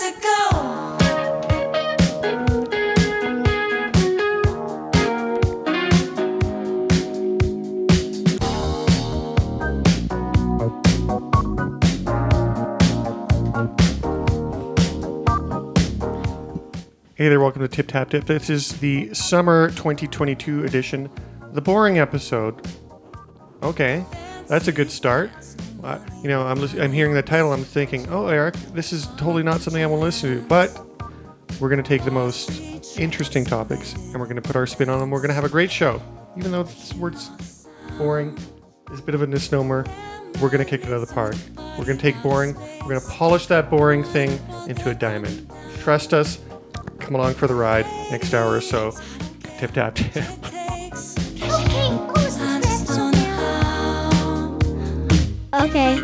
to go. Hey there, welcome to Tip Tap Tip. This is the summer 2022 edition, the boring episode. Okay, that's a good start. I'm hearing the title, I'm thinking, oh, Eric, this is totally not something I want to listen to, but we're going to take the most interesting topics and we're going to put our spin on them. We're going to have a great show. Even though this word's boring, is a bit of a misnomer, we're going to kick it out of the park. We're going to take boring, we're going to polish that boring thing into a diamond. Trust us. Come along for the ride next hour or so. Tip tap tip. Okay.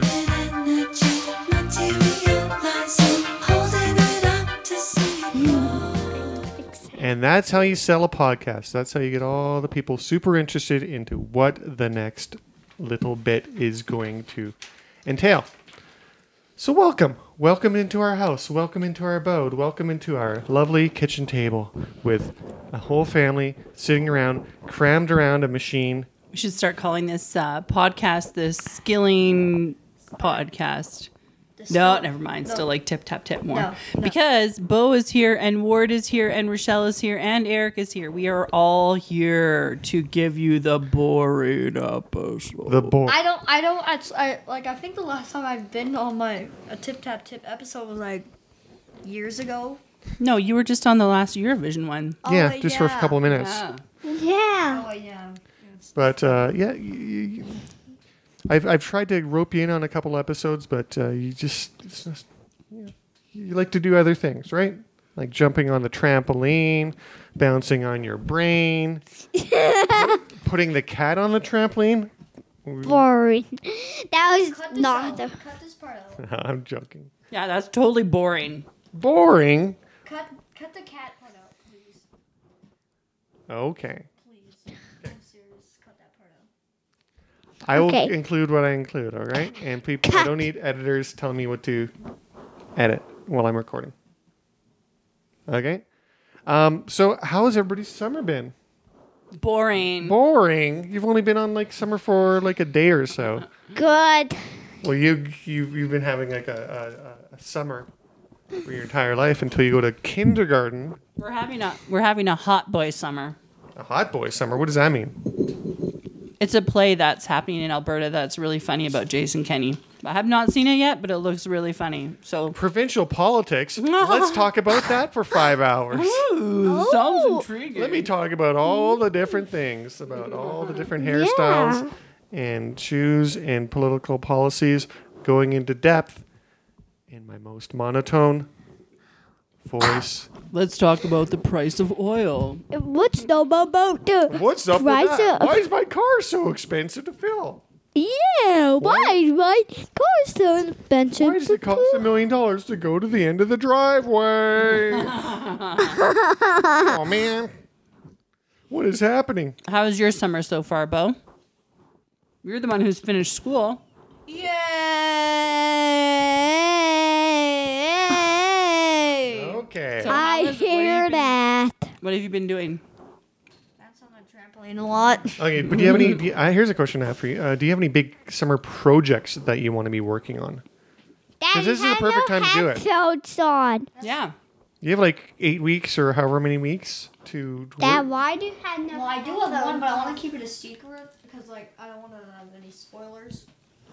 And that's how you sell a podcast. That's how you get all the people super interested into what the next little bit is going to entail. So welcome. Welcome into our house. Welcome into our abode. Welcome into our lovely kitchen table with a whole family sitting around, crammed around a machine. We should start calling this podcast the Skilling Podcast. No, never mind. Still like Tip Tap Tip more. No. Because Bo is here and Ward is here and Rochelle is here and Eric is here. We are all here to give you the boring episode. The board. I think the last time I've been on a Tip Tap Tip episode was like years ago. No, you were just on the last Eurovision one. Yeah, just for a couple of minutes. Yeah. Yeah. Oh yeah. But I've tried to rope you in on a couple episodes, but you like to do other things, right? Like jumping on the trampoline, bouncing on your brain, putting the cat on the trampoline. Boring. That was not the. Cut this part out. I'm joking. Yeah, that's totally boring. Boring. Cut the cat part out, please. Okay. Please. I'm serious. Cut that part out. I will Okay. include what I include, all right? And people, I don't need editors telling me what to edit while I'm recording. Okay? So how has everybody's summer been? Boring. Boring. You've only been on like summer for like a day or so. Good. Well, you've been having like a summer for your entire life until you go to kindergarten. We're having a hot boy summer. A hot boy summer. What does that mean? It's a play that's happening in Alberta that's really funny about Jason Kenney. I have not seen it yet, but it looks really funny. So Provincial politics. Let's talk about that for 5 hours. Ooh, sounds intriguing. Let me talk about all the different things, about all the different hairstyles and shoes and political policies, going into depth in my most monotone voice. Let's talk about the price of oil. What's up about the What's up price with that? of- Why is my car so expensive to fill? Yeah, why is my car so expensive? Why does it cost $1 million to go to the end of the driveway? Oh, man. What is happening? How was your summer so far, Bo? You're the one who's finished school. Yay! Okay. So- I hear that. What have you been doing? That's on the trampoline a lot. Okay, but do you have any... here's a question I have for you. Do you have any big summer projects that you want to be working on? Daddy, this is the perfect time to do it. Headphones on. Yeah. You have like 8 weeks or however many weeks to Dad, work? why do you have no Well, I do have one, but I want to keep it a secret because I don't want to have any spoilers.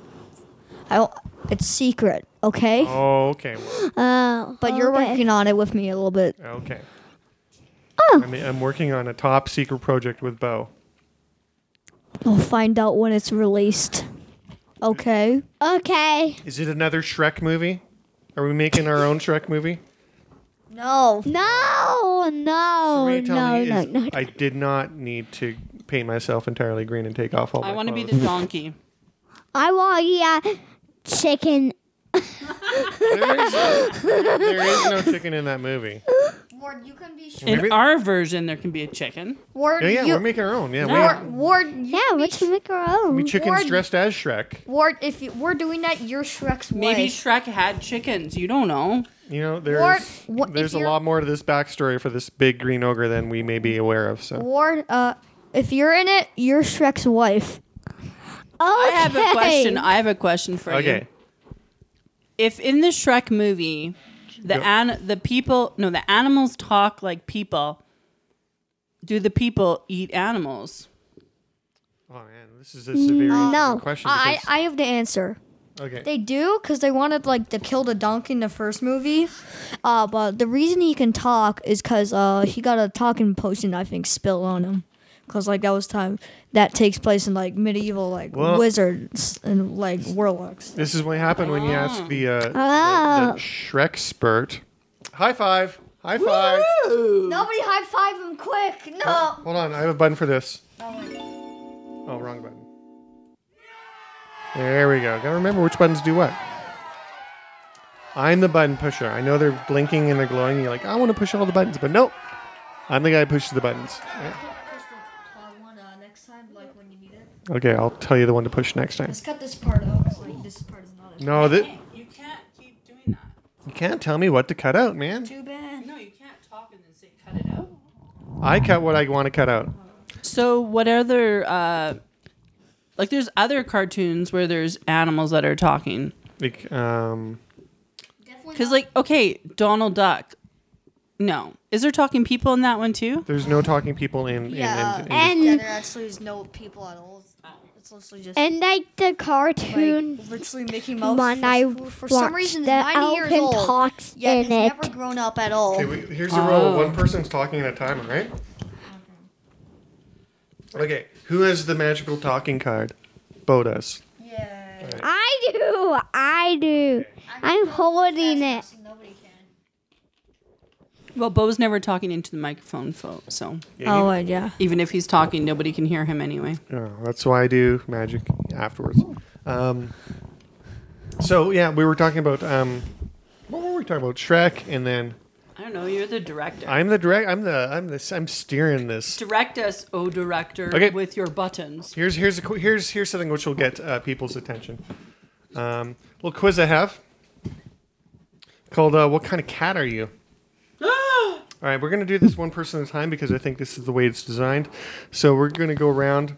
It's secret, okay? Oh, okay. Well, But you're okay. working on it with me a little bit. okay. Oh. I'm working on a top secret project with Bo. We'll find out when it's released. Okay. Okay. Is it another Shrek movie? Are we making our own Shrek movie? No. No, So no, what you tell no, me no, is no. I did not need to paint myself entirely green and take off all my I want to be clothes. the donkey. I want chicken. There is no chicken in that movie. Ward, you can be Shrek. In Maybe- our version, there can be a chicken. Ward, Yeah, you, we're making our own. Yeah, Ward, you Yeah, can be let's make our own. we chickens Ward- dressed as Shrek. Ward, if we're doing that, you're Shrek's Maybe wife. Shrek had chickens. You don't know. You know, Ward, there's if a you're- lot more to this backstory for this big green ogre than we may be aware of. So Ward, if you're in it, you're Shrek's wife. I have a question. I have a question for you. okay, If in the Shrek movie, the animals talk like people, do the people eat animals? oh man, this is a very No. interesting question. Because, I have the answer. okay, They do because they wanted like to kill the donkey in the first movie, but the reason he can talk is because he got a talking potion I think spilled on him, because like that was time that takes place in like medieval like Well- wizards and like warlocks. this is what happened when you ask the Oh. Shrek spurt. High five! High five! Nobody high five him quick! No. Hold on, I have a button for this. Oh, wrong button. There we go. Gotta remember which buttons do what. I'm the button pusher. I know they're blinking and they're glowing. You're like, I want to push all the buttons, but nope. I'm the guy who pushes the buttons. Right? Next time, like when you need it. Okay, I'll tell you the one to push next time. Let's cut this part out. 'Cause, like this part is not. No, You can't keep doing that. you can't tell me what to cut out, man. Too bad. No, you can't talk and then say cut it out. I cut what I want to cut out. So what other like there's other cartoons where there's animals that are talking. Like, Cuz like okay, Donald Duck. No. Is there talking people in that one too? there's no talking people in Yeah, this- And yeah, there actually is no people at all. It's literally just and like the cartoon like literally Mickey Mouse. one I who for some watched, reason is the 90 years elephant old. talks Yet in has it. never grown up at all. Okay, here's the rule. One person's talking at a time, right? Okay, who has the magical talking card? Bo does. Yeah. I do. I'm holding it. Nobody can. Well, Bo's never talking into the microphone, so Oh, wait, yeah. even if he's talking, nobody can hear him anyway. Oh, that's why I do magic afterwards. So yeah, we were talking about what were we talking about? Shrek, and then I don't know. You're the director. I'm steering this. Direct us, oh director, Okay. with your buttons. Here's something which will get people's attention. Little quiz I have called "What kind of cat are you?" All right, we're gonna do this one person at a time because I think this is the way it's designed. So we're gonna go around,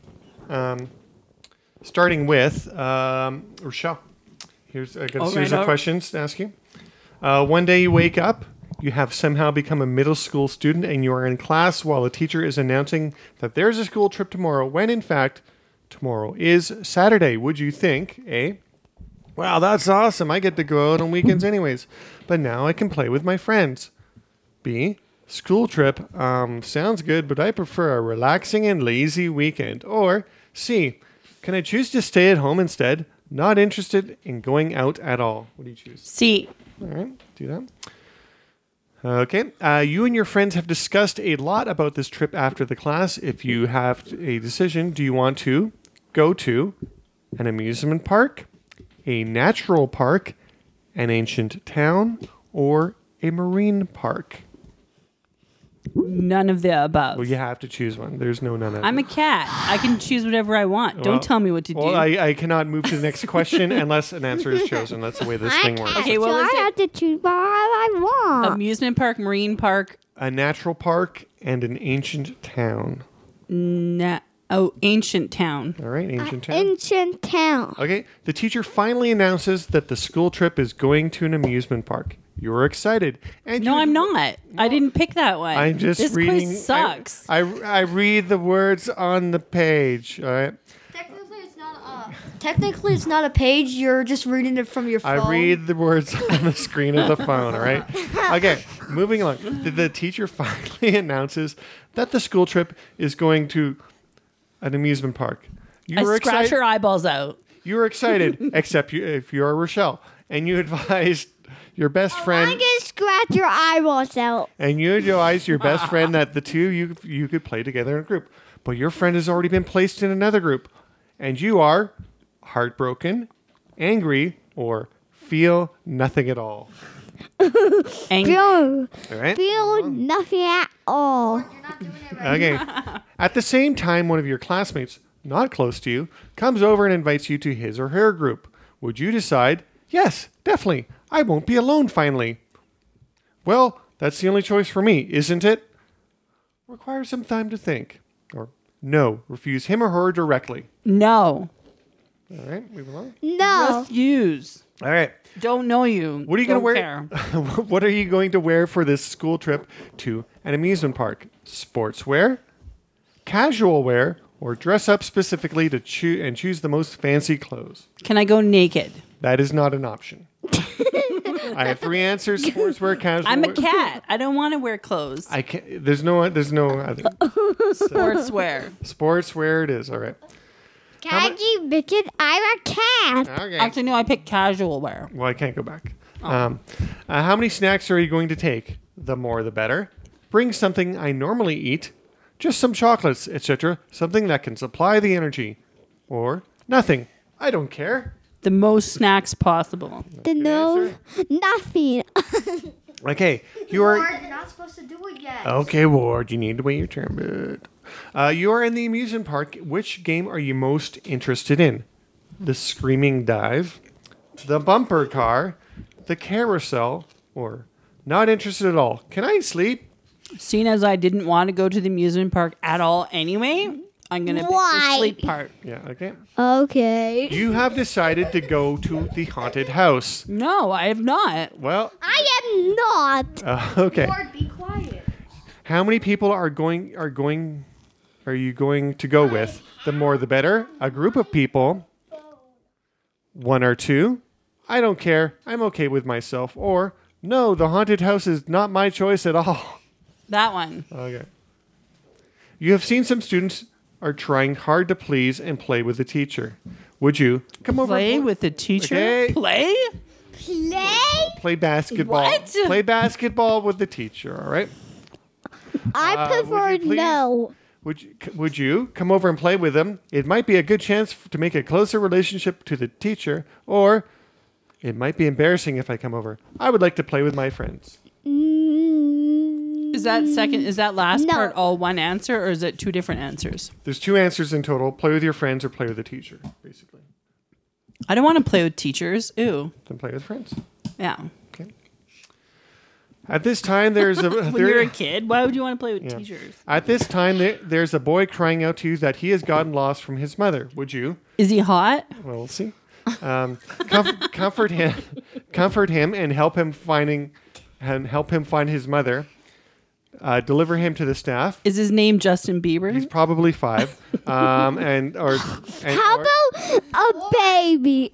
starting with Rochelle. Here's I got a series of questions to ask you. One day you wake up, you have somehow become a middle school student, and you are in class while the teacher is announcing that there's a school trip tomorrow, when in fact tomorrow is Saturday. Would you think, A, wow, that's awesome, I get to go out on weekends anyways, but now I can play with my friends? B, school trip, sounds good, but I prefer a relaxing and lazy weekend. Or C, can I choose to stay at home instead? Not interested in going out at all. What do you choose? See, All right, do that. Okay, you and your friends have discussed a lot about this trip after the class. If you have a decision, do you want to go to an amusement park, a natural park, an ancient town, or a marine park? none of the above. Well, you have to choose one. There's no none of I'm a cat. I can choose whatever I want. Well- Don't tell me what to do. Well, I cannot move to the next question unless an answer is chosen. That's the way this thing works. Okay, what so was I it? have to choose what I want. Amusement park, marine park, A natural park and an ancient town. ancient town. All right, ancient town. Ancient town. Okay, the teacher finally announces that the school trip is going to an amusement park. You're excited. And No, you- I'm not. I didn't pick that one. I'm just this reading. quiz sucks. I read the words on the page. All right, Technically, it's not a page. You're just reading it from your phone. I read the words on the screen of the phone. All right. Okay, moving along. The teacher finally announces that the school trip is going to an amusement park. You I were scratch excited. her eyeballs out. You were excited, except if you're Rochelle, and you advised your best friend. I can scratch your eyeballs out. And you advised your best friend that the two you could play together in a group. But your friend has already been placed in another group. And you are heartbroken, angry, or feel nothing at all. Angry. Feel, All right. feel nothing at all. Okay. At the same time, one of your classmates, not close to you, comes over and invites you to his or her group. Would you decide, yes, definitely, I won't be alone finally? Well, that's the only choice for me, isn't it? Requires some time to think. Or no, refuse him or her directly. No. All right, move along. No. Refuse. All right. Don't know you. What are you going to wear? Care. What are you going to wear for this school trip to an amusement park? Sportswear, casual wear, or dress up specifically to choose the most fancy clothes? Can I go naked? That is not an option. I have 3 answers: sportswear, casual. I'm a wear. cat. I don't want to wear clothes. I can't. There's no other. Sportswear. Sportswear. It is all right. Catchy bitches, I'm a cat. Okay. Actually, no, I picked casual wear. Well, I can't go back. How many snacks are you going to take? The more, the better. Bring something I normally eat, just some chocolates, etc. Something that can supply the energy, or nothing. I don't care. The most snacks possible. The no, answer. nothing. Okay, you are. You're not supposed to do it yet. Okay, Ward, you need to wait your turn, but you are in the amusement park. Which game are you most interested in? The screaming dive, the bumper car, the carousel, or not interested at all? Can I sleep? Seeing as I didn't want to go to the amusement park at all anyway, I'm going to pick Why? the sleep part. Yeah, okay. Okay. You have decided to go to the haunted house. No, I have not. Well, I am not. okay. Lord, be quiet. How many people are you going to go with? The more the better. A group of people. 1 or 2. I don't care. I'm okay with myself. Or no, the haunted house is not my choice at all. That one. Okay. You have seen some students are trying hard to please and play with the teacher. Would you come over? Play and with the teacher? Okay. Play? play basketball. What? Play basketball with the teacher. All right. I would prefer you please? no. Would you come over and play with them? It might be a good chance to make a closer relationship to the teacher, or it might be embarrassing if I come over. I would like to play with my friends. Is that last No. part all one answer, or is it 2 different answers? There's 2 answers in total. Play with your friends or play with the teacher, basically. I don't want to play with teachers. Ew. Then play with friends. Yeah. Okay. At this time, there's a... When you're a kid, why would you want to play with Yeah. teachers? At this time, there's a boy crying out to you that he has gotten lost from his mother. Would you? Is he hot? Well, we'll see. Comfort him, and help him find his mother. Deliver him to the staff. Is his name Justin Bieber? He's probably 5. How about a baby?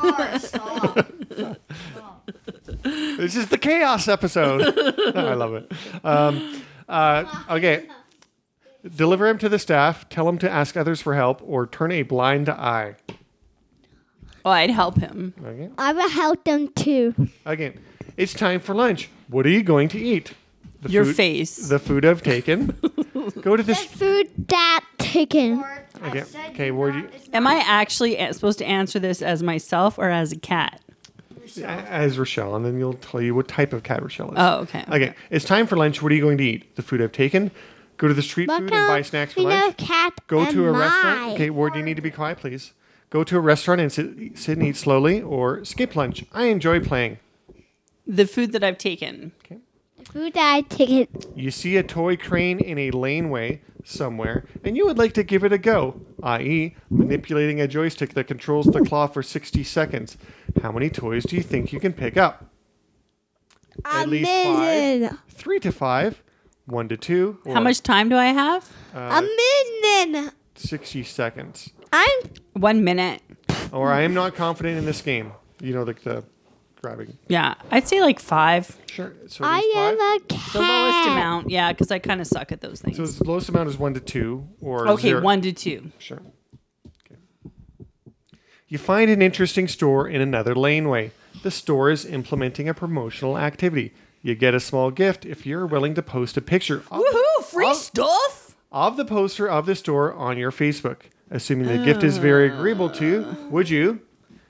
This is the chaos episode. I love it. Okay. Deliver him to the staff. Tell him to ask others for help or turn a blind eye. Oh, I'd help him. Okay. I will help them too. Again, it's time for lunch. What are you going to eat? The Your food- face. The food I've taken. Go to the... Food that taken. Okay. Okay. Where do you... Am I actually supposed to answer this as myself or as a cat? As Rochelle, and then you'll tell you what type of cat Rochelle is. Oh, okay. Okay. It's time for lunch. What are you going to eat? The food I've taken. Go to the street food and buy snacks for lunch. Cat Go and to a restaurant. my. Okay, Ward, you need to be quiet, please. Go to a restaurant and sit and eat slowly, or skip lunch. I enjoy playing. The food that I've taken. Food that I taken. You see a toy crane in a laneway somewhere, and you would like to give it a go, i.e., manipulating a joystick that controls the claw for 60 seconds. How many toys do you think you can pick up? At least 5. 3 to 5. 1 to 2. Or How much time do I have? A minute. 60 seconds. I'm 1 minute. Or I am not confident in this game. You know, like the grabbing. Yeah, I'd say like 5. Sure. So I it is 5. am a cat. The lowest amount. Yeah, because I kind of suck at those things. So the lowest amount is 1 to 2, or Okay, 0. 1 to 2. Sure. Okay. You find an interesting store in another laneway. The store is implementing a promotional activity. You get a small gift if you're willing to post a picture Woohoo! Free stuff. of the poster of the store on your Facebook. Assuming the gift is very agreeable to you, would you?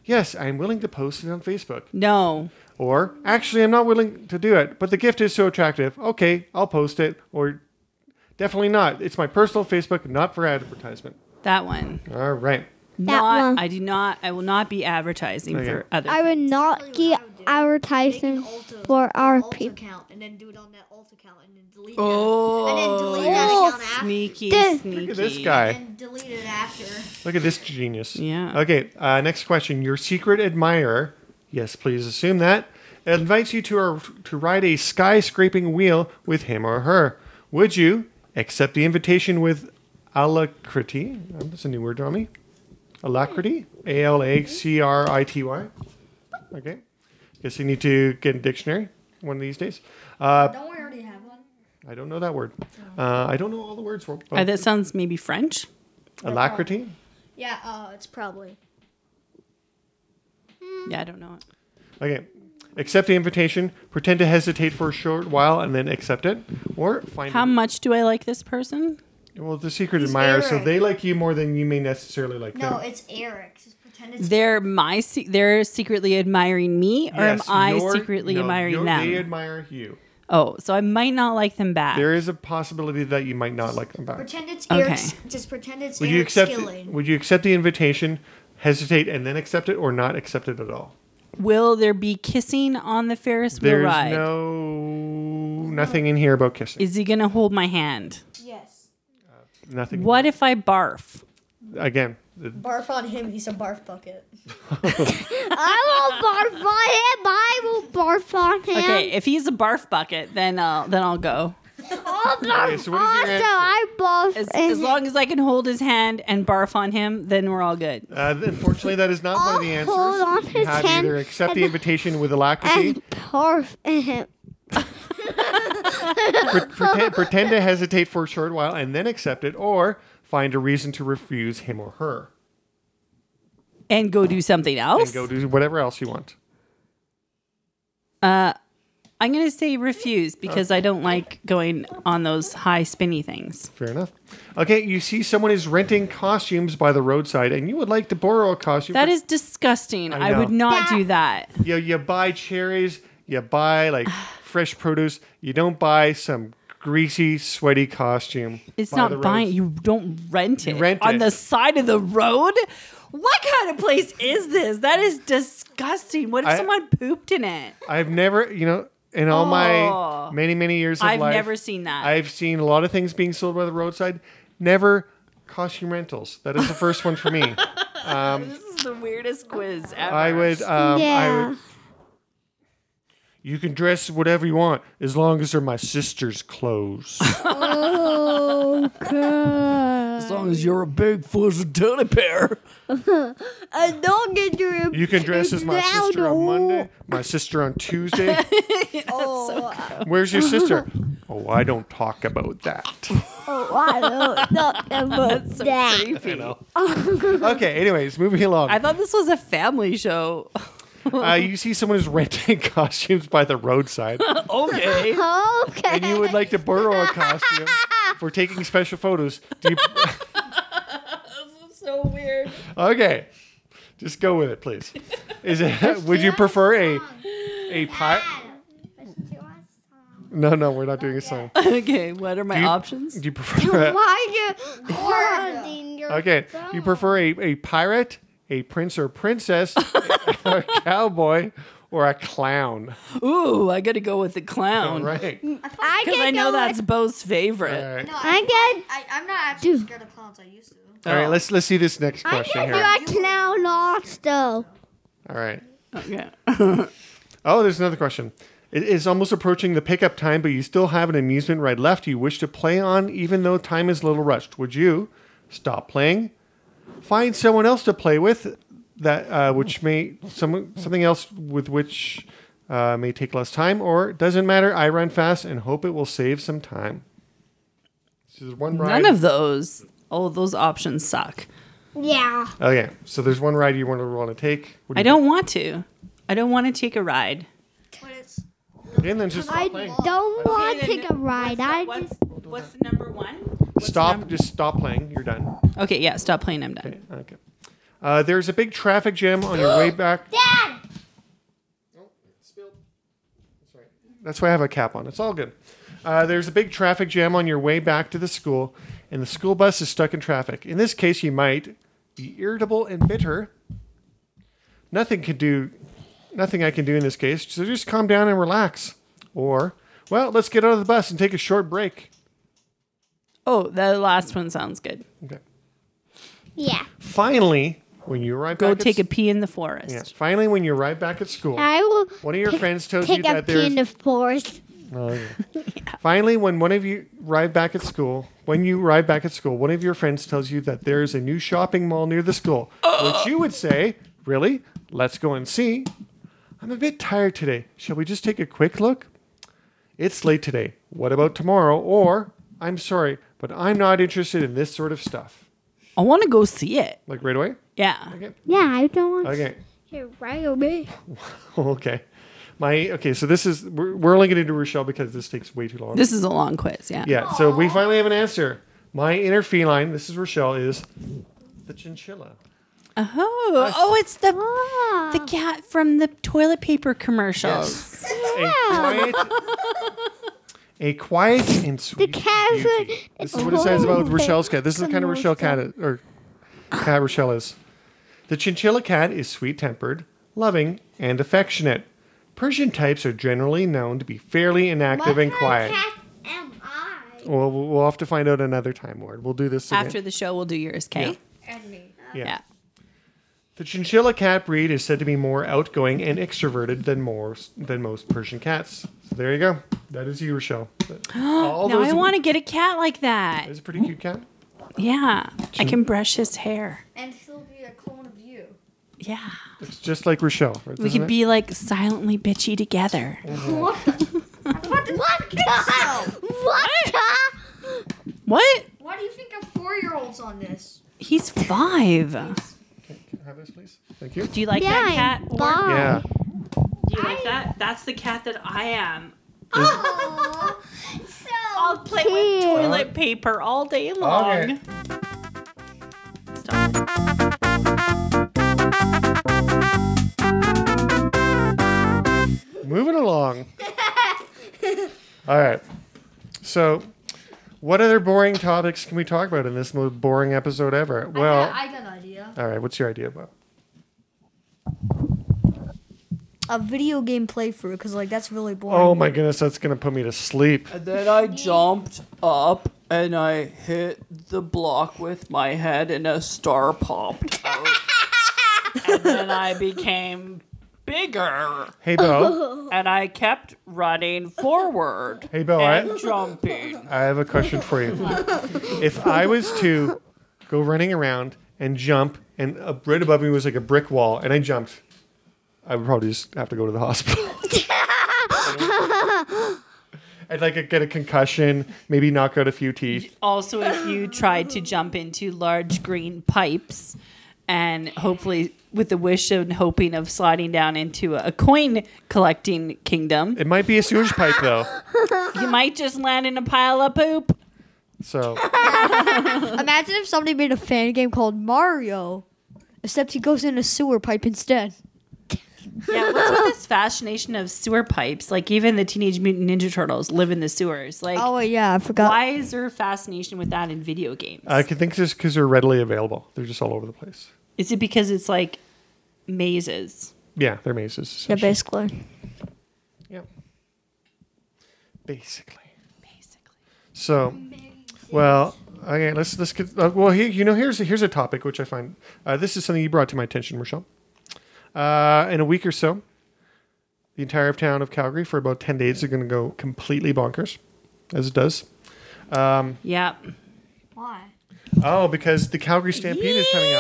yes, I'm willing to post it on Facebook. No. Or, actually, I'm not willing to do it, but the gift is so attractive. Okay, I'll post it. Or, definitely not. It's my personal Facebook, not for advertisement. That one. All right. one. I will not be advertising Okay. for other I would not keep advertising for our Alt people. account and then do it on that alt account and then delete Oh. that. And then delete that account after. Sneaky, This- sneaky. Look at this guy. And delete it after. Look at this genius. Yeah. Okay, next question. Your secret admirer, yes, please assume that, invites you to ride a sky-scraping wheel with him or her. Would you accept the invitation with alacrity? That's a new word on me. Alacrity? A-L-A-C-R-I-T-Y. Okay. Guess you need to get a dictionary one of these days. Don't we already have one? I don't know that word. I don't know all the words for That sounds maybe French. alacrity. Yeah, it's probably. Yeah, I don't know it. Okay. Accept the invitation, pretend to hesitate for a short while, and then accept it. Or find How much do I like this person? well, the secret He's admirer, so Eric. they like you more than you may necessarily like No, them. it's Eric. Just pretend it's They're secretly admiring me, or Yes, am I you're- secretly no, admiring They them? admire you. Oh, so I might not like them back. There is a possibility that you might not like them back. Pretend it's Okay. Eric's. Just pretend it's Would you Eric's accept? skilling. Would you accept the invitation, hesitate, and then accept it, or not accept it at all? Will there be kissing on the Ferris wheel There's ride? nothing in here about kissing. Is he gonna hold my hand? Yes. Nothing. What if I barf? Again, Barf on him. He's a barf bucket. I will barf on him. I will barf on him. Okay, if he's a barf bucket, then I'll go. I'll barf. Okay, so what is your also, answer? I barf. As long as I can hold his hand and barf on him, then we're all good. unfortunately, that is not one of the I'll answers. hold on You his have hand either accept the and- invitation with alacrity, and barf in him. pretend to hesitate for a short while, and then accept it, or find a reason to refuse him or her, And go do something and else. go do whatever else you want. I'm gonna say refuse because I don't like going on those high spinny things. Fair enough. Okay, you see someone is renting costumes by the roadside, and you would like to borrow a costume. That but, is disgusting. I I know. would not do that. you buy cherries, you buy like fresh produce. You don't buy some greasy, sweaty costume. It's by the not buying. roads. You don't rent it rent on it. the side of the road. What kind of place is this? That is disgusting. What if I- someone pooped in it? I've never, in all my many years of I've life, never seen that. I've seen a lot of things being sold by the roadside. Never costume rentals. That is the first one for me. This is the weirdest quiz ever. I would. Yeah. You can dress whatever you want as long as they're my sister's clothes. As long as you're a big fuzzy teddy bear. And don't get your. You can dress as my sister on Monday, my sister on Tuesday. Where's your sister? Oh, I don't talk about that. Oh, I don't talk about So that. creepy. Okay, anyways, moving along. I thought this was a family show. You see someone is renting costumes by the roadside, Okay. Okay. and you would like to borrow a costume for taking special photos. Do you, So weird. okay, just go with it, please. Is it? Would you prefer a pirate? No, we're not doing a song. Okay, what are my options? Do you prefer? Why you holding your Okay, do you prefer a pirate, a prince or princess, a cowboy, or a clown? Ooh, I gotta go with the clown. Right. I Because I can know go that's with- Bo's favorite. All right. No, I I'm not actually scared of clowns. I used to. All right. Let's see this next I question can do here. a clown also. All right. Okay. Oh, there's another question. It is almost approaching the pickup time, but you still have an amusement ride left you wish to play on, even though time is a little rushed. Would you stop playing, find someone else to play with, that which may something else with which may take less time, or doesn't matter? I run fast and hope it will save some time. So there's one ride. None of those. Oh, those options suck. Yeah. Okay, so there's one ride you want to take. What do I you don't want to. I don't want to take a ride. But it's think? Okay, then just stop I playing. don't want to Okay, then take a ride. I just. What's the number one? What's the Stop. number- Just stop playing. You're done. Okay, yeah, stop playing. I'm done. Okay. There's a big traffic jam on your way back. Dad! Oh, it spilled. That's right. That's why I have a cap on. It's all good. There's a big traffic jam on your way back to the school, and the school bus is stuck in traffic. In this case, you might be irritable and bitter. Nothing I can do in this case, so just calm down and relax. Or, well, let's get out of the bus and take a short break. Oh, the last one sounds good. Okay. Yeah. Finally, when you arrive Go back take a pee in the forest. Yeah. Finally, when you arrive back at school, I will one of your friends tells you take a that pee in there's... the forest. Oh, yeah. Finally, when one of you arrive back at school, one of your friends tells you that there's a new shopping mall near the school, which you would say, really? Let's go and see. I'm a bit tired today. Shall we just take a quick look? It's late today. What about tomorrow? Or, I'm sorry, but I'm not interested in this sort of stuff. I want to go see it. Like right away? Yeah. Okay. Yeah, I don't want Okay. to right away. Okay. So this is, we're only going to do Rochelle because this takes way too long. This is a long quiz, yeah. Yeah, so we finally have an answer. My inner feline, this is Rochelle, is the chinchilla. Oh, it's the cat from the toilet paper commercials. A quiet and sweet cat beauty. This is what it says about Rochelle's cat. This is the kind of Rochelle cat, cat Rochelle is. The chinchilla cat is sweet-tempered, loving, and affectionate. Persian types are generally known to be fairly inactive and quiet. What am I? Well, we'll have to find out another time, Ward. We'll do this again. After the show, we'll do yours, okay? And me. Yeah. The chinchilla cat breed is said to be more outgoing and extroverted than most Persian cats. So there you go. That is you, Rochelle. Now I want to get a cat like that. It's a pretty cute cat. Yeah. I can brush his hair. And he'll be a clone of you. Yeah. It's just like Rochelle. Right, We isn't could it? be like silently bitchy together. What the? What? Why do you think I'm 4-year-olds on this? He's 5. Okay, can I have this, please? Thank you. Do you like that cat? Or Bye. Yeah. do you like that? That's the cat that I am. So I'll play with cute. toilet paper all day long. Okay. Stop. Moving along. All right. So, what other boring topics can we talk about in this most boring episode ever? Well, I got an idea. all right. What's your idea about? A video game playthrough, because like that's really boring. Oh my goodness, that's gonna put me to sleep. And then I jumped up and I hit the block with my head and a star popped out. And then I became bigger. Hey, Bo. And I kept running forward Hey, Bo. and jumping. I have a question for you. If I was to go running around and jump, and right above me was like a brick wall, and I jumped, I would probably just have to go to the hospital. I'd like get a concussion, maybe knock out a few teeth. Also, if you tried to jump into large green pipes and hopefully with the wish and hoping of sliding down into a coin collecting kingdom, It might be a sewage pipe, though. you might just land in a pile of poop. So, Imagine if somebody made a fan game called Mario, except he goes in a sewer pipe instead. Yeah, what's with this fascination of sewer pipes? Like even the Teenage Mutant Ninja Turtles live in the sewers. Like, Oh yeah, I forgot. why is there a fascination with that in video games? I can think just because they're readily available. They're just all over the place. Is it because it's like mazes? Yeah, they're mazes. Yeah, essentially. basically. Yeah. Basically. Basically. So, well, okay, let's get. Well, here's a topic which I find this is something you brought to my attention, Rochelle. In a week or so, the entire town of Calgary for about 10 days are going to go completely bonkers, as it does. Yeah. Why? Oh, because the Calgary Stampede is coming up,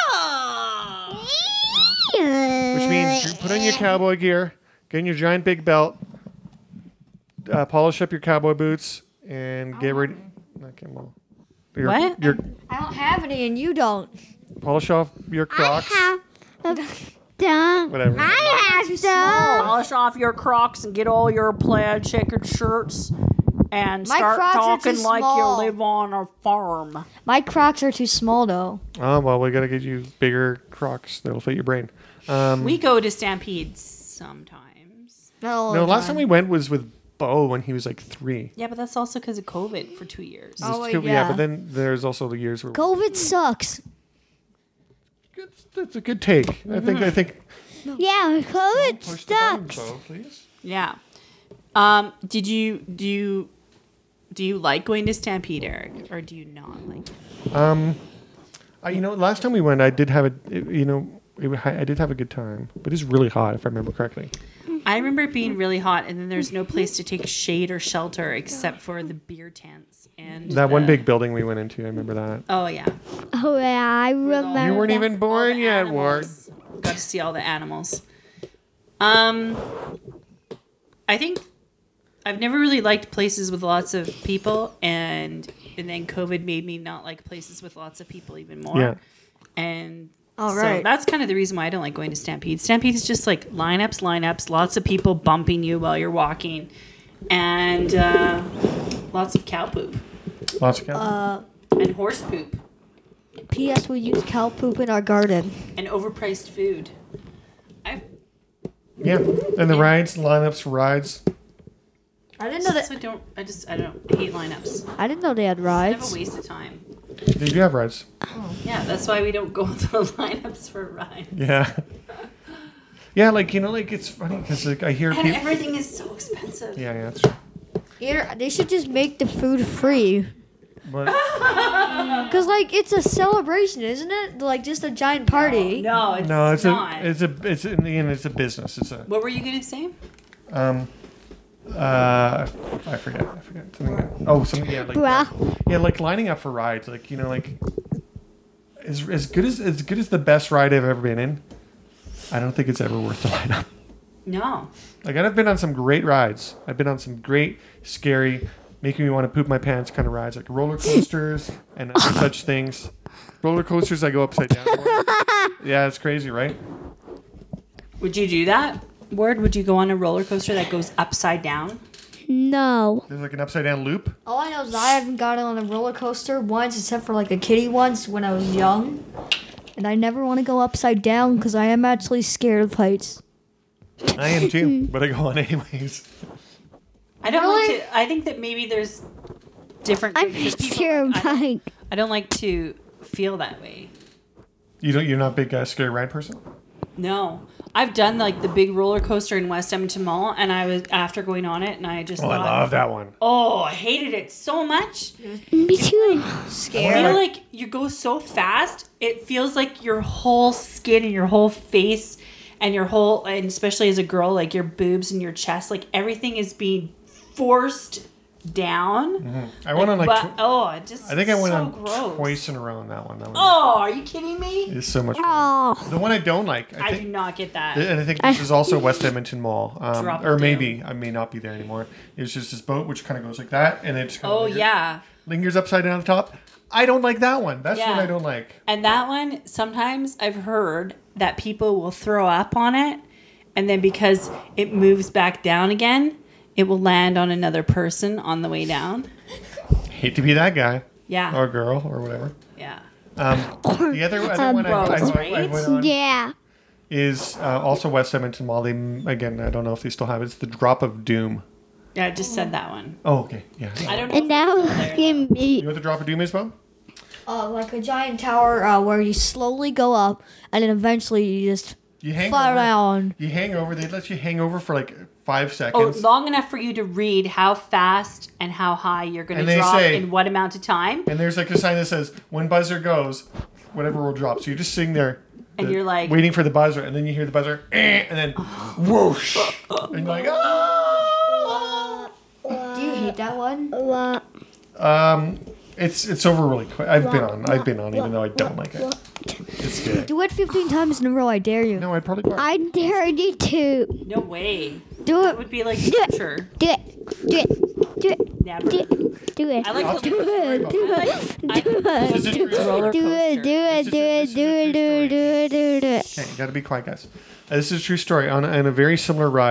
which means you put on your cowboy gear, get in your giant big belt, polish up your cowboy boots, and get ready. Okay, well, What? Your I don't have any, and you don't. polish off your Crocs. Whatever. I have some. Polish off your Crocs and get all your plaid checkered shirts and My start Crocs are too talking like small. you live on a farm. My Crocs are too small though. Oh, well, we got to get you bigger Crocs that'll fit your brain. We go to Stampedes sometimes. No, last time we went was with Bo when he was like 3. Yeah, but that's also because of COVID for 2 years. Oh, It's yeah. but then there's also the years where COVID sucks. that's a good take. I think Yeah, COVID push the button, sucks. Bo, please. Yeah. Do you like going to Stampede, Eric, or do you not like it? Last time we went, I did have I did have a good time, but it's really hot if I remember correctly. I remember it being really hot, and then there's no place to take shade or shelter except for the beer tents and That one the- big building we went into, I remember that. Oh yeah. Oh yeah, I remember. You weren't that. even All born the yet, Ward. animals. Got to see all the animals. I think I've never really liked places with lots of people, and then COVID made me not like places with lots of people even more. Yeah. And All so right. that's kind of the reason why I don't like going to Stampede. Stampede is just like lineups, lots of people bumping you while you're walking, and lots of cow poop Lots of cows. and horse poop P.S. We use cow poop in our garden. and overpriced food. Yeah, and the rides, lineups for rides. I didn't know that. I don't hate lineups. I didn't know they had Kind of rides. a waste of time. They do have rides. Yeah, that's why we don't go to the lineups for rides. Yeah. Yeah, it's funny because I hear And people. everything is so expensive. Yeah, that's true. Either they should just make the food free. But Cause it's a celebration, isn't it? Like just a giant party. No, it's no, it's not. it's in the end, it's a business. It's a What were you gonna say? I forget something. Something like lining up for rides, as good as the best ride I've ever been in. I don't think it's ever worth the lineup. No. Like I've been on some great rides. I've been on some great, scary, making me want to poop my pants kind of rides, like roller coasters and such things. Roller coasters, I go upside down. Yeah, it's crazy, right? Would you do that? Word, would you go on a roller coaster that goes upside down? No. There's like an upside down loop. All I know is I haven't gotten on a roller coaster once, except for like a kiddie once when I was young. And I never want to go upside down because I am actually scared of heights. I am too, but I go on anyways. I don't Really? like to. I think that maybe there's different. I'm things that people sure like. Mike. I don't like to feel that way. You're not a big scary ride person? No, I've done like the big roller coaster in West Edmonton Mall, and I was after going on it, and I just Oh, I thought, love that one. oh, I hated it so much. Me too. I Scared. feel like you go so fast. It feels like your whole skin and your whole face and your whole, and especially as a girl, like your boobs and your chest, like everything is being forced down. I went on like it just I think I went so on gross. twice in a row on that one. That one Oh, are you kidding me? is so much fun. Oh. The one I don't like, I do think, not get that. and I think this is also West Edmonton Mall, Drop or it maybe I may not be there anymore. It's just this boat which kind of goes like that, and it just kind Oh of yeah. lingers upside down at the top. I don't like that one. That's Yeah. what I don't like. And that one, sometimes I've heard that people will throw up on it, and then because it moves back down again, it will land on another person on the way down. Hate to be that guy Yeah. or girl or whatever. Yeah. The other one gross, I right? went on Yeah. is also West Edmonton Mall. They again, I don't know if they still have it. It's the Drop of Doom. Yeah, I just said that one. Oh, okay, yeah. I don't know. And now if it's still there, can though. be. You know what the Drop of Doom is, Bo? Like a giant tower where you slowly go up and then eventually you just You hang fly over. down. You hang over. They let you hang over for like 5 Oh, seconds. long enough for you to read how fast and how high you're going And to they drop say- in what amount of time. And there's like a sign that says, when buzzer goes, whatever will drop. So you're just sitting there. And you're like- waiting for the buzzer. And then you hear the buzzer. And then whoosh. And you're like, ah! Do you hate that one? It's over really quick. I've been on, even though I don't like it. It's good. Do it 15 times in a row, I dare you. No, I'd probably cry. I dare you to No way. do That it. would be like Do it. torture. Do it. Do it. Do it. Never. Do it. Do it. I like I'll to tell you a story about Do that. it. Do it. This is a true story. roller Do it. coaster. Do it. Do it. Do it. Do it. Do it. Do it. Do it. Okay, you gotta be quiet, guys. This is a true story. On a very similar ride, I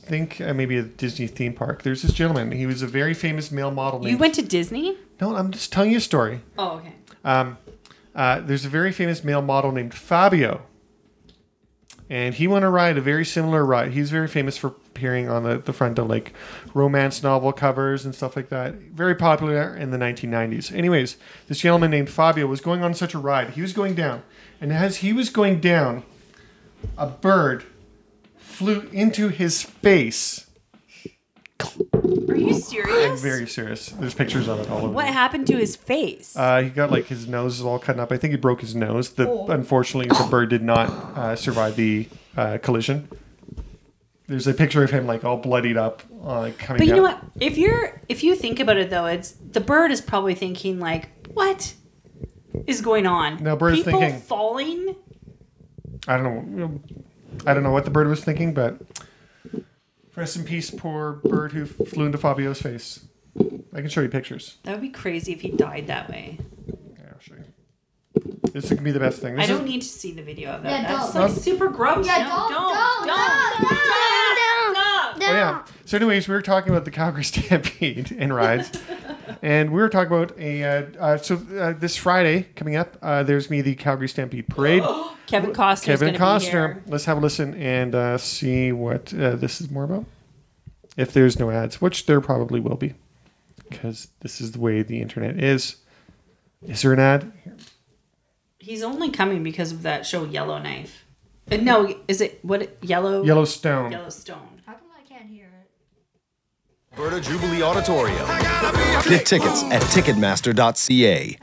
think maybe a Disney theme park. There's this gentleman. He was a very famous male model. You went to Disney? No, I'm just telling you a story. Oh, okay. There's a very famous male model named Fabio. And he went to ride a very similar ride. He's very famous for appearing on the front of like romance novel covers and stuff like that. Very popular in the 1990s. Anyways, this gentleman named Fabio was going on such a ride. He was going down. And as he was going down, a bird flew into his face. Are you serious? I'm very serious. There's pictures of it all over. What happened to his face? He got like his nose is all cut up. I think he broke his nose. Unfortunately, the bird did not survive the collision. There's a picture of him like all bloodied up, coming But you down. know what? If you think about it though, it's the bird is probably thinking like, what is going on? No, bird is People thinking- falling. I don't know what the bird was thinking, but rest in peace, poor bird who flew into Fabio's face. I can show you pictures. That would be crazy if he died that way. Yeah, I'll show you. This could be the best thing. I don't need to see the video of that. Yeah, That's don't. like super gross. Yeah, No, don't. Oh yeah. So, anyways, we were talking about the Calgary Stampede and rides, and we were talking about this Friday coming up. There's gonna be the Calgary Stampede Parade. Kevin Costner's Kevin gonna be here. Costner. Let's have a listen and see what this is more about. If there's no ads, which there probably will be, because this is the way the internet is. Is there an ad? He's only coming because of that show Yellowknife. No, is it Yellowstone. Yellowstone. How come I can't hear it? Alberta Jubilee Auditorium. Get tickets at Ticketmaster.ca.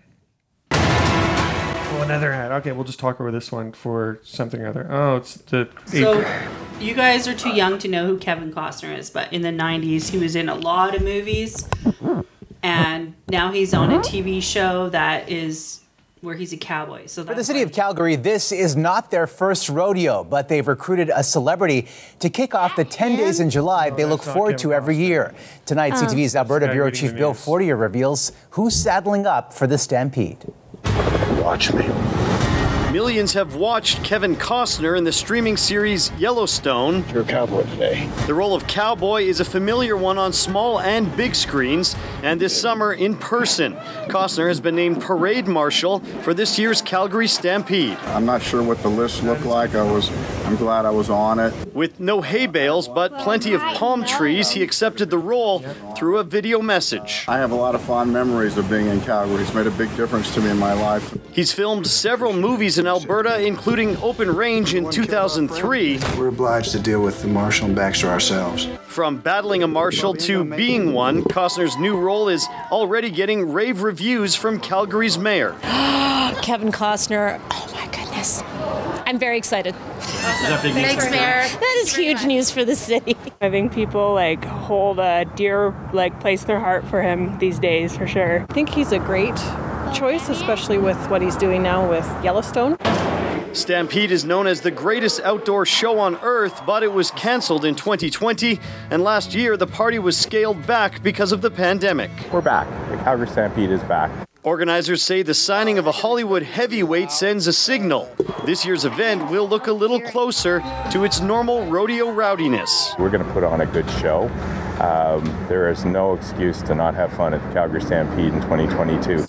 Oh, another ad. Okay, we'll just talk over this one for something or other. Oh, it's the. So, you guys are too young to know who Kevin Costner is, but in the 90s, he was in a lot of movies. And now he's on a TV show that is where he's a cowboy. So For the city of Calgary, this is not their first rodeo, but they've recruited a celebrity to kick off the 10 days in July they look that's not forward to Kevin every year. Tonight, CTV's Alberta guy Bureau reading Chief the Bill news. Fortier reveals who's saddling up for the Stampede. Watch me. Millions have watched Kevin Costner in the streaming series Yellowstone. You're a cowboy today. The role of cowboy is a familiar one on small and big screens, and this summer in person. Costner has been named parade marshal for this year's Calgary Stampede. I'm not sure what the list looked like. I'm glad I was on it. With no hay bales but plenty of palm trees, he accepted the role through a video message. I have a lot of fond memories of being in Calgary. It's made a big difference to me in my life. He's filmed several movies in Alberta, including Open Range in 2003. We're obliged to deal with the marshal and Baxter ourselves. From battling a marshal to being one, Costner's new role is already getting rave reviews from Calgary's mayor. Kevin Costner, oh my goodness. I'm very excited. Thanks, Mayor. That is huge news for the city. I think people hold a dear place in their heart for him these days, for sure. I think he's a great choice, especially with what he's doing now with Yellowstone. Stampede is known as the greatest outdoor show on Earth, but it was canceled in 2020, and last year the party was scaled back because of the pandemic. We're back. The Calgary Stampede is back. Organizers say the signing of a Hollywood heavyweight sends a signal. This year's event will look a little closer to its normal rodeo rowdiness. We're going to put on a good show. There is no excuse to not have fun at the Calgary Stampede in 2022.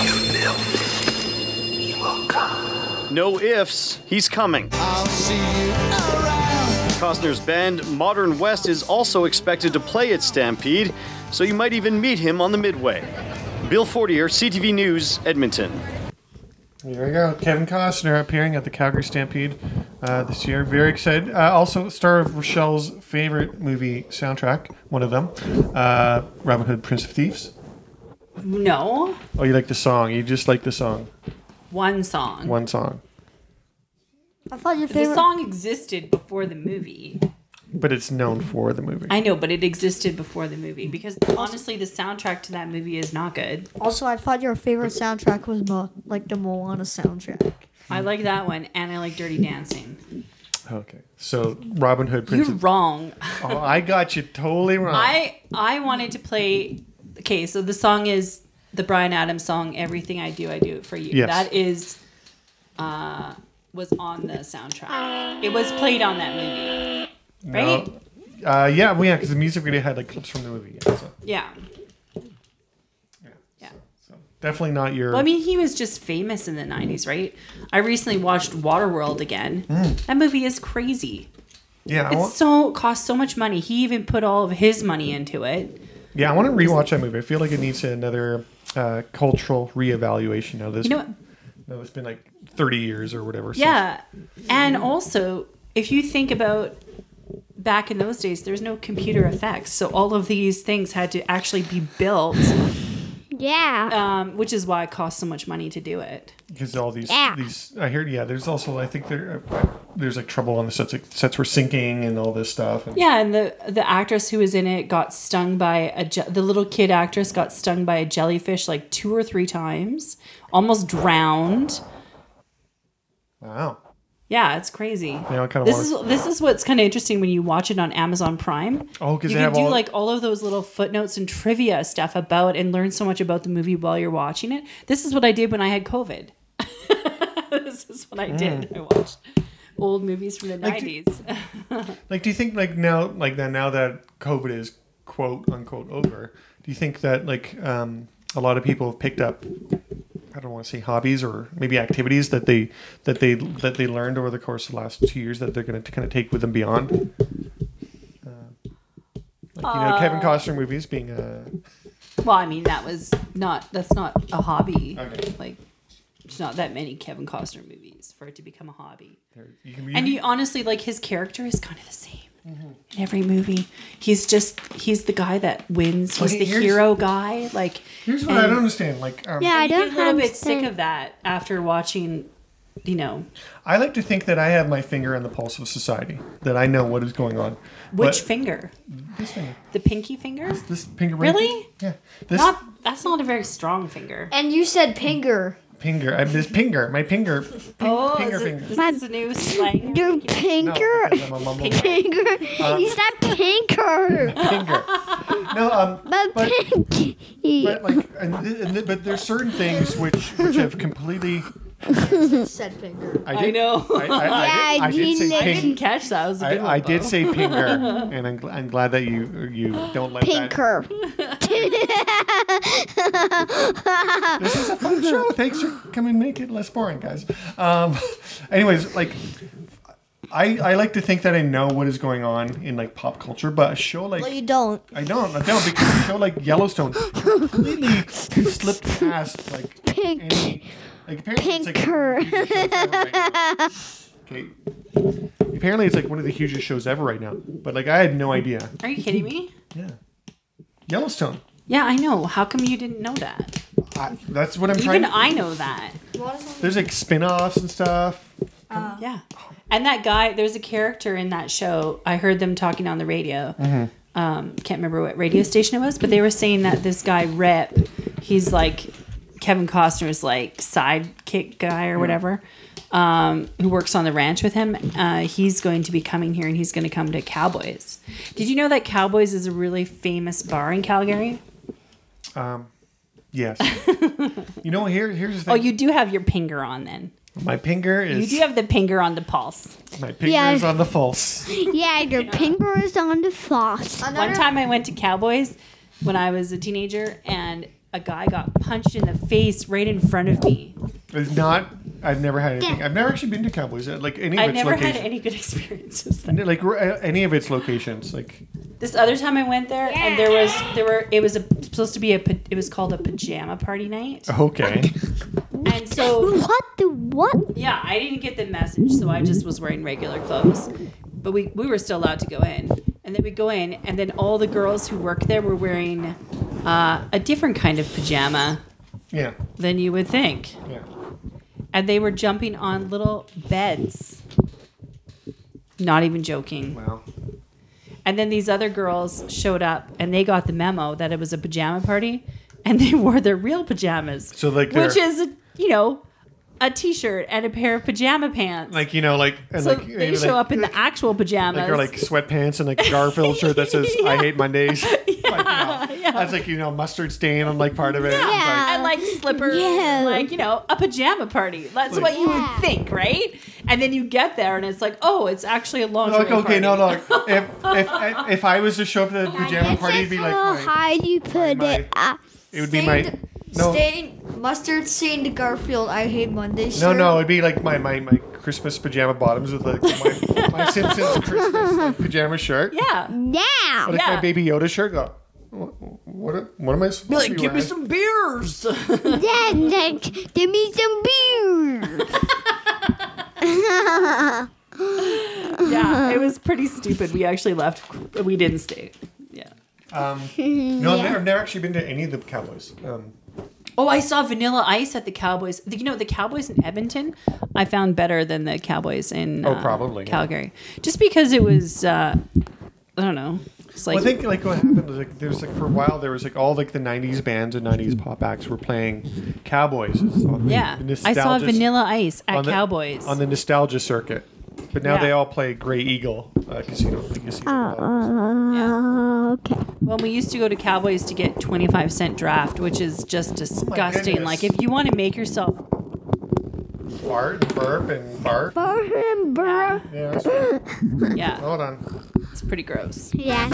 No ifs, he's coming. Costner's band, Modern West, is also expected to play at Stampede, so you might even meet him on the Midway. Bill Fortier, CTV News, Edmonton. There we go. Kevin Costner appearing at the Calgary Stampede this year. Very excited. Also, star of Rochelle's favorite movie soundtrack, one of them, Robin Hood, Prince of Thieves. No. Oh, you like the song? You just like the song? One song. One song. I thought your The favorite song existed before the movie. But it's known for the movie. I know, but it existed before the movie because honestly, the soundtrack to that movie is not good. Also, I thought your favorite soundtrack was the Moana soundtrack. I like that one, and I like Dirty Dancing. Okay, so Robin Hood, Prince You're of... wrong. Oh, I got you totally wrong. I wanted to play. Okay, so the song is the Bryan Adams song, "Everything I Do It For You." Yes. That is, was on the soundtrack. It was played on that movie, right? because the music video had like clips from the movie. Yeah. So. Yeah. Definitely not your... Well, I mean, he was just famous in the 90s, right? I recently watched Waterworld again. That movie is crazy. Yeah. It cost so much money. He even put all of his money into it. Yeah, I want to rewatch that movie. I feel like it needs another cultural reevaluation. Now, this, it's been like 30 years or whatever. Yeah. And also, if you think about back in those days, there's no computer effects. So all of these things had to actually be built. Yeah. Which is why it costs so much money to do it. Because all these I heard, there's also, I think there's like trouble on the sets. Like, sets were sinking and all this stuff. And yeah, and the actress who was in it got stung by the little kid actress got stung by a jellyfish like 2 or 3 times, almost drowned. Wow. Yeah, it's crazy. Yeah, this is what's kind of interesting when you watch it on Amazon Prime. Oh, because you can do like all of those little footnotes and trivia stuff about and learn so much about the movie while you're watching it. This is what I did when I had COVID. This is what I did. I watched old movies from the 90s. Like, do you think now that COVID is quote unquote over, do you think that like a lot of people have picked up, I don't want to say hobbies or maybe activities that they learned over the course of the last 2 years that they're going to kind of take with them beyond? Kevin Costner movies being Well, I mean that's not a hobby. Okay. Like, there's not that many Kevin Costner movies for it to become a hobby. And you honestly, like, his character is kind of the same. In every movie, he's the guy that wins. He's the hero guy. Like, here's what I don't understand. Like, I don't get a little bit sick of that after watching. I like to think that I have my finger on the pulse of society. That I know what is going on. Which finger? This finger. The pinky finger. This finger. Really? Yeah. That's not a very strong finger. And you said pinger. Pinger. This pinger. My pinger. Finger. This is a new slang. Your pinker? Pinker? You said pinker. Pinger. No, but pinky. But there's certain things which have completely... said finger. I know. I did say I didn't catch that. It was a good one, I did say pinger, and I'm glad that you don't let pinker. This is a fun show. Thanks for coming and make it less boring, guys. Anyways, like I like to think that I know what is going on in like pop culture, but a show like well, you don't. I don't because a show like Yellowstone completely slipped past like any. Like apparently pinker. Okay. Apparently it's like one of the hugest shows ever right now. But like I had no idea. Are you kidding me? Yeah. Yellowstone. Yeah, I know. How come you didn't know that? That's what I'm trying to... Even I know that. There's like spin-offs and stuff. Yeah. And that guy, there's a character in that show. I heard them talking on the radio. Can't remember what radio station it was, but they were saying that this guy, Rip, he's like... Kevin Costner's like sidekick guy or whatever, who works on the ranch with him. He's going to be coming here and he's going to come to Cowboys. Did you know that Cowboys is a really famous bar in Calgary? Yes. Here's the thing. Oh, you do have your pinger on then. My pinger is... You do have the pinger on the pulse. My pinger is on the pulse. Yeah, your pinger is on the pulse. One time I went to Cowboys when I was a teenager and... a guy got punched in the face right in front of me. I've never had anything. I've never actually been to Cowboys. Like any of I've its never locations. had any good experiences there. Like any of its locations. Like this other time I went there, and it was supposed to be it was called a pajama party night. Okay. And so what? Yeah, I didn't get the message, so I just was wearing regular clothes. But we were still allowed to go in, and then we go in, and then all the girls who worked there were wearing a different kind of pajama. Yeah. Than you would think. Yeah. And they were jumping on little beds. Not even joking. Wow. And then these other girls showed up and they got the memo that it was a pajama party and they wore their real pajamas. So like which is, a t-shirt and a pair of pajama pants. Like, so they show up in the actual pajamas. Or like sweatpants and like a Garfield shirt that says, I hate Mondays. Yeah. That's like, mustard stain on like part of it. Yeah. And like slippers. Yeah. Like, a pajama party. That's what you would think, right? And then you get there and it's like, oh, it's actually a lingerie Like, okay, party. no. If I was to show up to the pajama party, it'd be like How my, high do you put it? it would be my no. Mustard stained Garfield. I hate Monday shirt. No, it'd be like my Christmas pajama bottoms with like my Simpsons Christmas like, pajama shirt. Yeah. Yeah. Or like my Baby Yoda shirt. Go. What am I supposed Be to like, be give me wearing? some beers. Yeah, like, give me some beer. Yeah, it was pretty stupid. We actually left. We didn't stay. Yeah. No, I've never actually been to any of the Cowboys. Oh, I saw Vanilla Ice at the Cowboys. You know, the Cowboys in Edmonton, I found better than the Cowboys in probably Calgary. Just because it was, I don't know. It's like, Well, I think like what happened was like there's like for a while there was like all like the '90s bands and '90s pop acts were playing Cowboys. yeah, I saw Vanilla Ice at Cowboys. On the nostalgia circuit. But now they all play Grey Eagle Casino. Okay. Well, we used to go to Cowboys to get 25-cent draft, which is just disgusting. goodness. Like, if you want to make yourself... Fart and burp and barf. Fart and burp. Yeah, that's right. Yeah. Hold on. It's pretty gross. Yeah.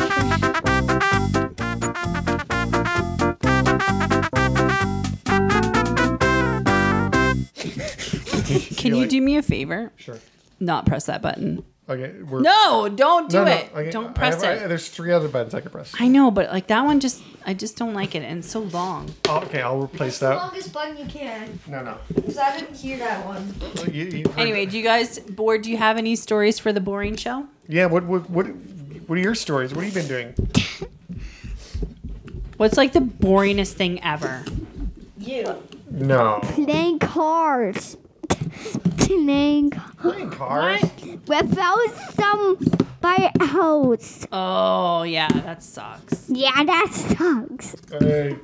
Can you do me a favor? Sure. Not press that button. Okay. No, don't do it. Okay. Don't press it. There's 3 other buttons I can press. I know, but like that one I just don't like it, and it's so long. Oh, okay, I'll replace The that. longest button you can. No. Because I didn't hear that one. Well, you heard Anyway, do you have any stories for the boring show? Yeah. What are your stories? What have you been doing? What's like the boringest thing ever? You. No. Playing cards. Playing cars? without somebody else. Oh yeah, that sucks. Yeah, that sucks. Hey.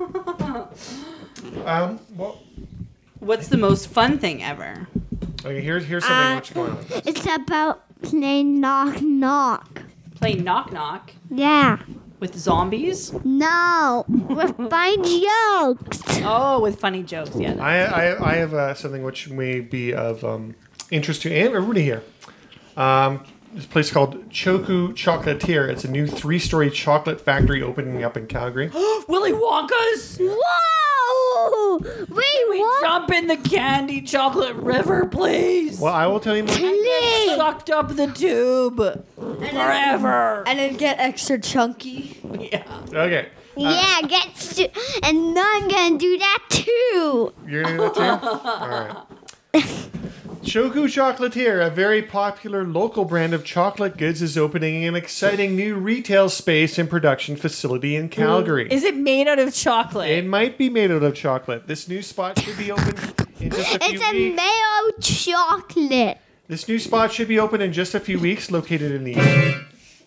Well. What's the most fun thing ever? Okay, here's something what's going on. It's about playing knock knock. Play knock knock Yeah. with zombies? No, with funny jokes. Oh, with funny jokes. Yeah. I have something which may be of interest to everybody here. This place called Choco Chocolatier. It's a new 3-story chocolate factory opening up in Calgary. Willy Wonka's. Whoa! Wait, what? Jump in the candy chocolate river, please. Well, I will tell you more. Please. Sucked up the tube forever. And then get extra chunky. Yeah. Okay. Yeah, and I'm gonna do that too. You're gonna do that too? All right. Choco Chocolatier, a very popular local brand of chocolate goods, is opening an exciting new retail space and production facility in Calgary. Is it made out of chocolate? It might be made out of chocolate. This new spot should be open in just a few It's a weeks. mayo chocolate. This new spot should be open in just a few weeks, located in the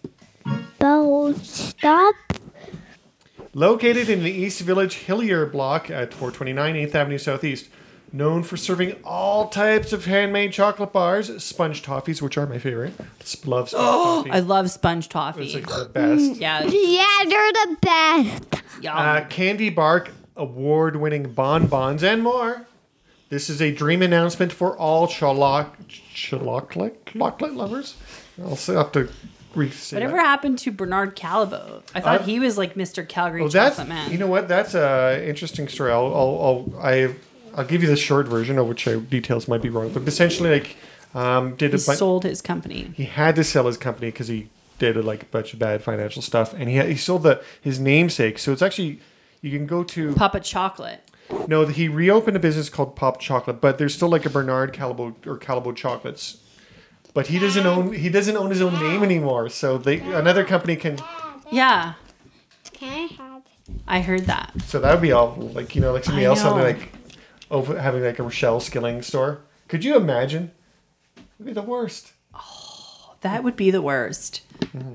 Stop. Located in the East Village Hillier block at 429 8th Avenue Southeast. Known for serving all types of handmade chocolate bars, sponge toffees, which are my favorite. Love sponge toffee. I love sponge toffee. It's like the best. Yeah. Yeah, they're the best. Yum. Candy Bark, award-winning bonbons, and more. This is a dream announcement for all chocolate lovers. I'll have to re-say Whatever that. happened to Bernard Callebaut? I thought he was like Mr. Calgary that's Chocolate Man. you know what? That's a interesting story. I'll give you the short version, of which details might be wrong, but essentially, like, he sold his company. He had to sell his company because he did a bunch of bad financial stuff, and he sold his namesake. So it's actually you can go to Papa Chocolate. No, he reopened a business called Pop Chocolate, but there's still like a Bernard Callebaut or Callebaut Chocolates. But he doesn't own his own name anymore, so another company can. Yeah. Can I have? I heard that. So that would be awful, like somebody I else know. having like a Rochelle Skilling store. Could you imagine? It'd be the worst. Oh, that would be the worst. Mm-hmm.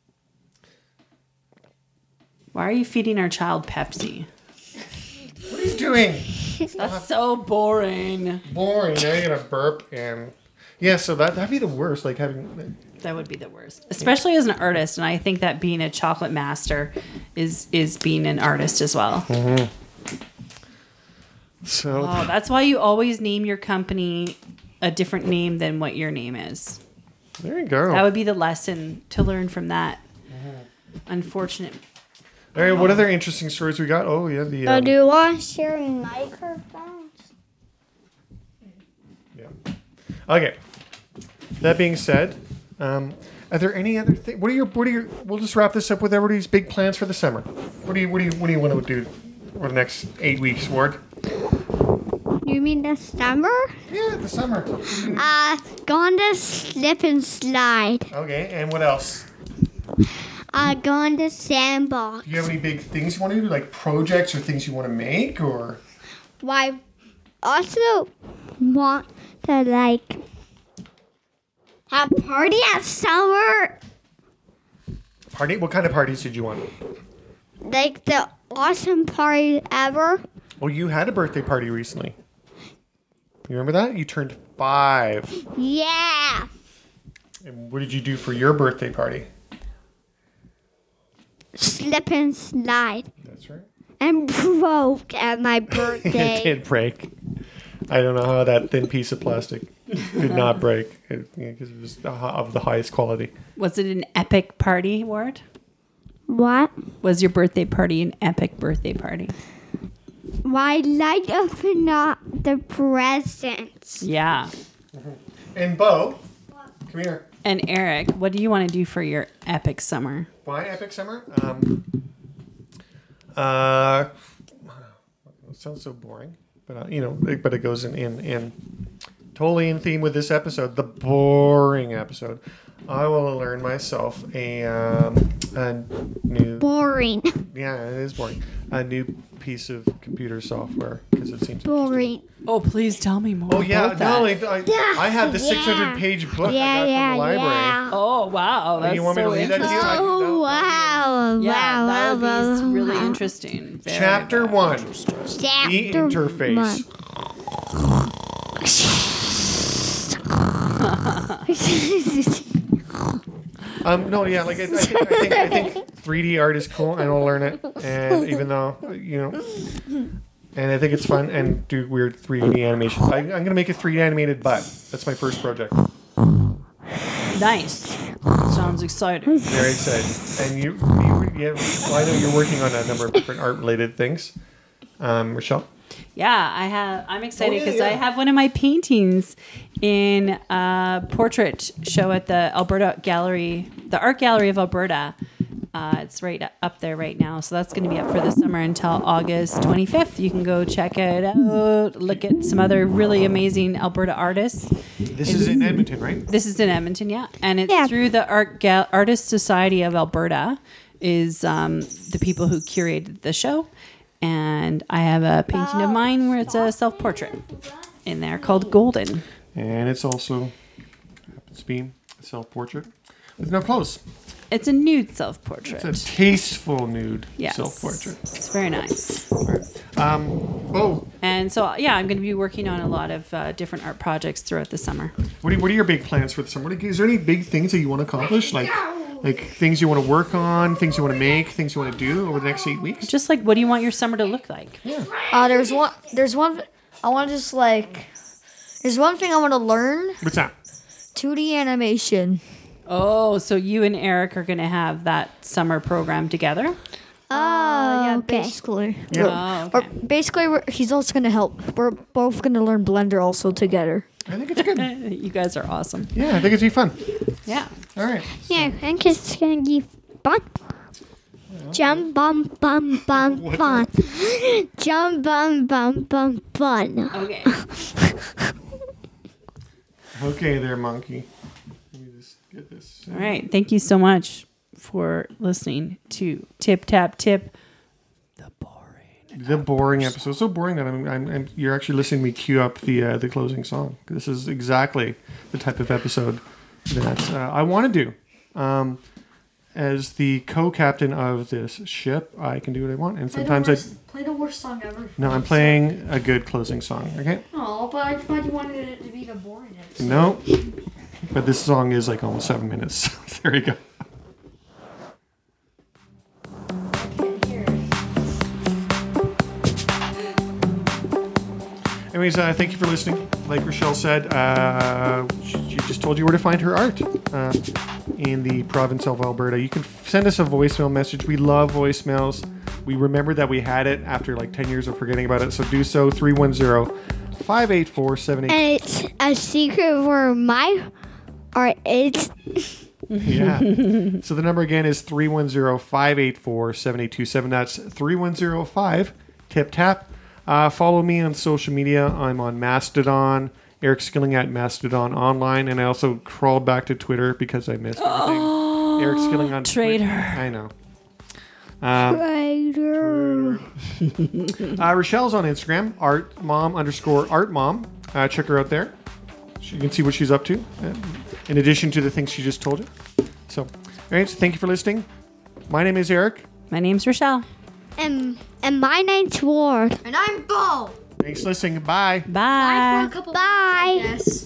Why are you feeding our child Pepsi? What are you doing? That's so boring. Boring. Now you're gonna burp and yeah. So that'd be the worst. Like having. That would be the worst, especially as an artist. And I think that being a chocolate master is being an artist as well. Mm-hmm. So that's why you always name your company a different name than what your name is. There you go. That would be the lesson to learn from that. Unfortunate. All right, what other interesting stories we got? Oh, yeah, the... do you want to share microphones? Yeah. Okay. That being said, are there any other things? What are your? We'll just wrap this up with everybody's big plans for the summer. What do you want to do for the next 8 weeks, Ward? You mean the summer? Yeah, the summer. Going to slip and slide. Okay, and what else? Going to sandbox. Do you have any big things you want to do, like projects or things you want to make, or? Well, I also want to like have a party at summer. Party? What kind of parties did you want? Like the awesome party ever. Oh, you had a birthday party recently. You remember that? You turned 5. Yeah. And what did you do for your birthday party? Slip and slide. That's right. And broke at my birthday. It did break. I don't know how that thin piece of plastic did not break because it was of the highest quality. Was it an epic party, Ward? What? Was your birthday party an epic birthday party? Why light open up the presents? Yeah. And Bo, come here. And Eric, what do you want to do for your epic summer? My epic summer? It sounds so boring, but but it goes in totally in theme with this episode, the boring episode. I will learn myself a new... Boring. Yeah, it is boring. A new piece of computer software because it seems boring. Oh, please tell me more. Oh, yeah. about that. I have the 600-page book I got from the library. Yeah. Oh, wow. That's you want me to read that to you? Oh, wow. Yeah, that would be really wow. interesting. Very, Chapter 1. The Chapter interface. No, yeah, like I think 3D art is cool. I don't learn it, and even though and I think it's fun and do weird 3D animation. I'm gonna make a 3D animated butt. That's my first project. Nice. Sounds exciting. Very excited. And you well, I know you're working on a number of different art related things, Rochelle. Yeah, I'm excited because I have one of my paintings in a portrait show at the Alberta Gallery, the Art Gallery of Alberta. It's right up there right now. So that's going to be up for the summer until August 25th. You can go check it out, look at some other really amazing Alberta artists. This is in Edmonton, right? This is in Edmonton, yeah. And it's through the Artist Society of Alberta is the people who curated the show. And I have a painting of mine where it's a self-portrait in there called Golden. And it's also happens to be a self-portrait with no clothes. It's a nude self-portrait. It's a tasteful nude self-portrait. It's very nice. And so, yeah, I'm going to be working on a lot of different art projects throughout the summer. What are your big plans for the summer? Is there any big things that you want to accomplish? Like things you want to work on, things you want to make, things you want to do over the next 8 weeks? Just like, what do you want your summer to look like? Yeah. There's one I want to just like, there's one thing I want to learn. What's that? 2D animation. Oh, so you and Eric are going to have that summer program together? Yeah, okay. basically. Yeah. Oh, okay. Or basically, he's also going to help. We're both going to learn Blender also together. I think it's good. You guys are awesome. Yeah, I think it'd be fun. Yeah. All right. Yeah, I think it's going to be fun. Jump, bum, bum, bum, fun. Jump, bum, bum, bum, fun. Okay. Okay there, monkey. Let me just get this. All right. Thank you so much for listening to Tip Tap Tip. The boring episode. So boring that you're actually listening to me cue up the closing song. This is exactly the type of episode that I want to do. As the co-captain of this ship, I can do what I want, and sometimes play the worst song ever. No, I'm playing a good closing song. Okay. Oh, but I thought you wanted it to be the boring episode. No, but this song is like almost 7 minutes. So there you go. Anyways, thank you for listening. Like Rochelle said, she just told you where to find her art in the province of Alberta. You can send us a voicemail message. We love voicemails. We remembered that we had it after like 10 years of forgetting about it, so do so. 310-584-78. And it's a secret for my art. It's yeah. So the number again is 310-584-7827. That's 3105-TIP-TAP. Follow me on social media. I'm on Mastodon. Eric Skilling at Mastodon Online. And I also crawled back to Twitter because I missed everything. Eric Skilling on traitor. Twitter. I know. traitor. Rochelle's on Instagram. @artmom_artmom. Check her out there. You can see what she's up to. In addition to the things she just told you. So, all right. So thank you for listening. My name is Eric. My name's Rochelle. And my name's Ward. And I'm Bo. Thanks for listening. Bye. Bye. Bye. Yes.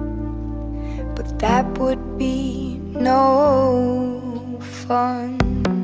That would be no fun.